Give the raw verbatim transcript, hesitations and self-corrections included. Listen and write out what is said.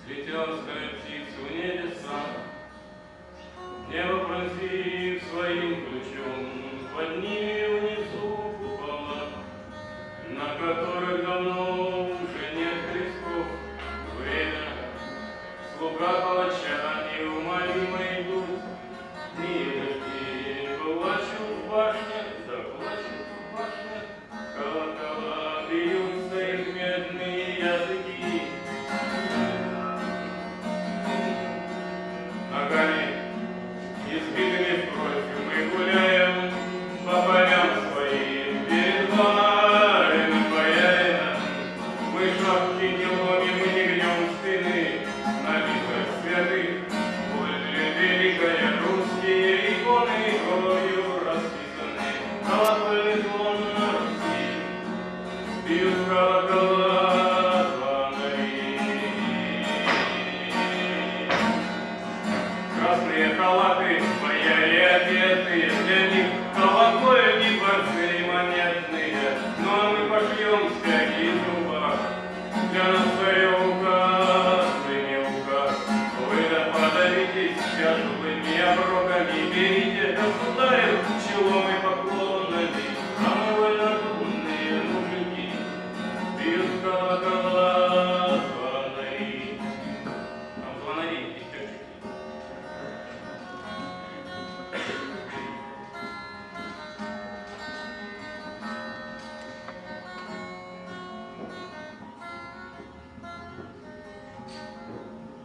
летящая птица в небеса, небо пронзив своим ключом, подними внизу купола, на которых давно уже нет крестов. Время, слуга палача неумолимо идут, милые дожди плачут в башнях, заплачут в башнях, колокола бьются их медные языки. Ногами, избитыми в кровь, мы гуляем по полям своим, перед барином боярином. Мы шапки не ломим и не гнем спины, на лицах святых более великая русские иконы кровью расписаны. Колокольный звон на Руси, бьют колокола звонари. Красные халаты, свояли одетые, для них колокольни, дворцы монетные. Но мы пошьем спяги зуба, для нас царев